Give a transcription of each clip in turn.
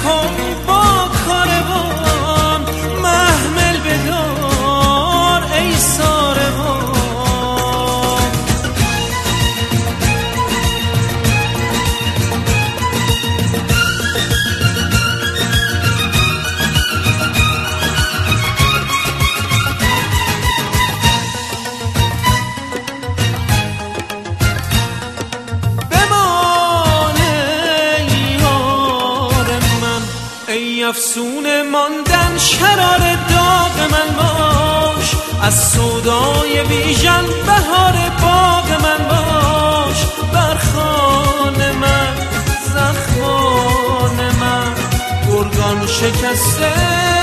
کن با کاروان، محمل بدار ای ساروان. افسون ماندن شرار داغ من باش، از سودای بیژن بهار باغ من باش. بر خان من زخمان من، گرگان شکسته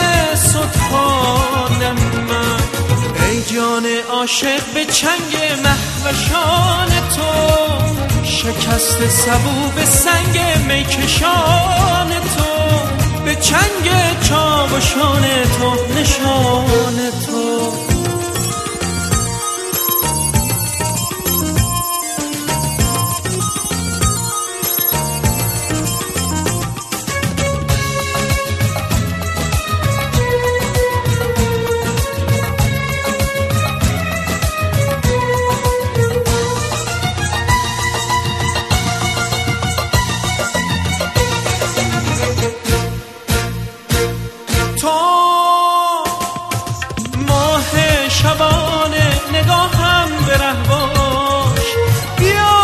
ستخوان من. ای جان عاشق به چنگ مهوشان تو، شکست سبو به سنگ میکشان تو. به چنگ چاوشان تو نشان تو. شبانه نگاهم به ره باش، بیا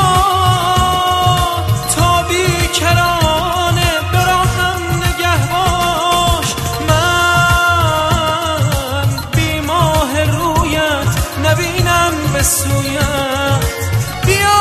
تا بیکرانه به راهم نگه باش. من بی ماه رویت نبینم به سویت، بیا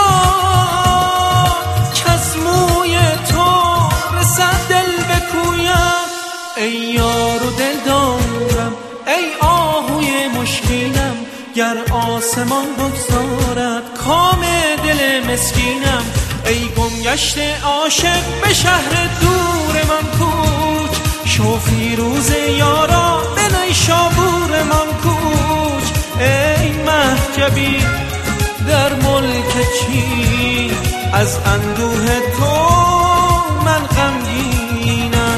کز موی تو رسد دل به کویت. ای یار و دل دارم، ای آهوی مشکینم، گر آسمان بگذارد کام دل مسکینم. ای گمگشت عاشق به شهر دور من کوچ، شو فیروز یارا به نیشابور من کوچ. ای مهجبی در ملک چین، از اندوه تو من غمگینم.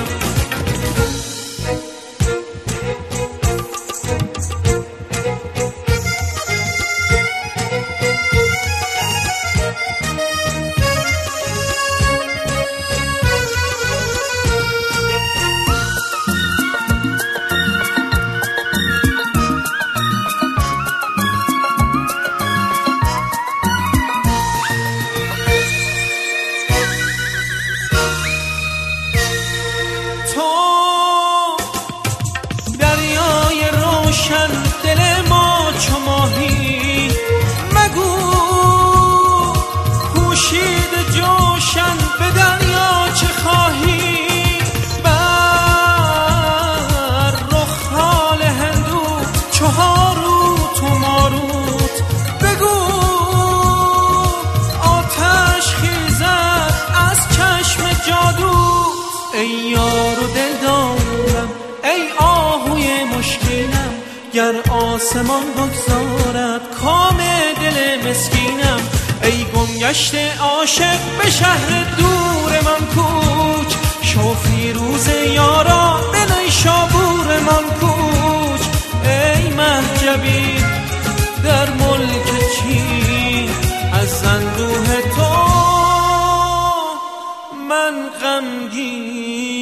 دریای روشن دل ما چو ماهی، مگو پوشید جوشن به دریا چه خواهی. بر رخ حال هندو چو هاروت و ماروت، بگو آتش خیزد از چشم جادو. ای یار و دل دارم، ای آهوی مشکینم، گر آسمان بگذارد کام دل مسکینم. ای گمگشت عاشق به شهر دور من کوچ، شو فیروز یارا به نیشابور من کوچ. ای مهجبی در ملک چین، از اندوه تو من غمگین.